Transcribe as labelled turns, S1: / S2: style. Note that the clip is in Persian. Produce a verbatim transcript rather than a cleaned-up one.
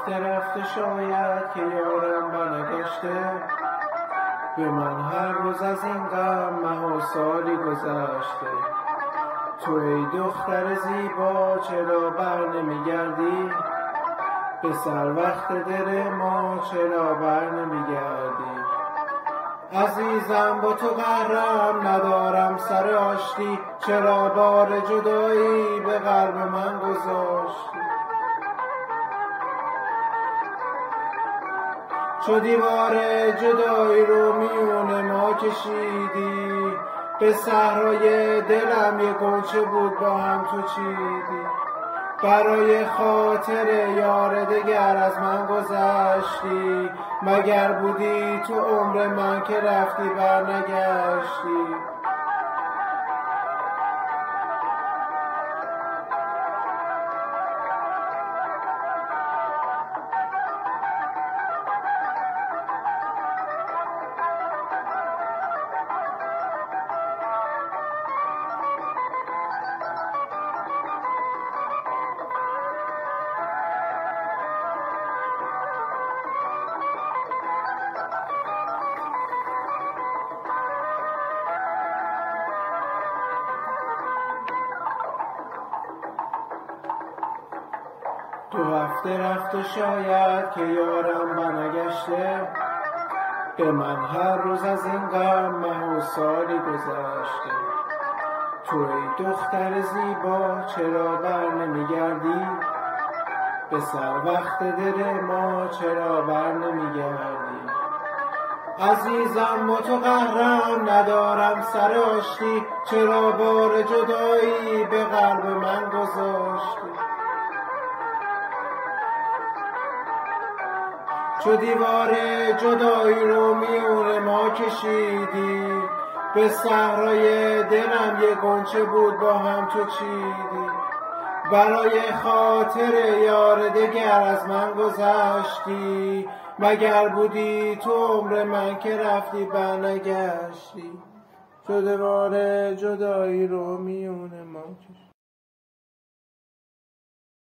S1: رفته رفته شاید که یارم برنگشته، به من هر روز از این غم مه و سالی گذشته. تو ای دختر زیبا چرا بر نمیگردی؟ به سر وقت دل ما چرا بر نمیگردی؟ عزیزم با تو قهرم ندارم سر آشتی، چرا بار جدایی به قلب من گذاشتی؟ چو دیوار جدایی رو میون ما کشیدی، به صحرای دلم یه غنچه بود با هم تو چیدی. برای خاطر یار دگر از من گذشتی، مگر بودی تو عمر من که رفتی برنگشتی؟ دو هفته رفته شاید که یارم برنگشته، به من هر روز از این غم مه و سالی گذشته. تو ای دختر زیبا چرا بر نمیگردی؟ به سر وقت دل ما چرا بر نمیگردی؟ عزیزم با تو قهرم ندارم سر آشتی، چرا بار جدایی به قلب من گذاشتی؟ چو دیوار جدایی رو میون ما کشیدی، به صحرای دلم یه غنچه بود با هم تو چیدی. برای خاطر یار دگر از من گذشتی، مگر بودی تو عمر من که رفتی برنگشتی؟ چو دیوار جدایی رو میون ما کشیدی.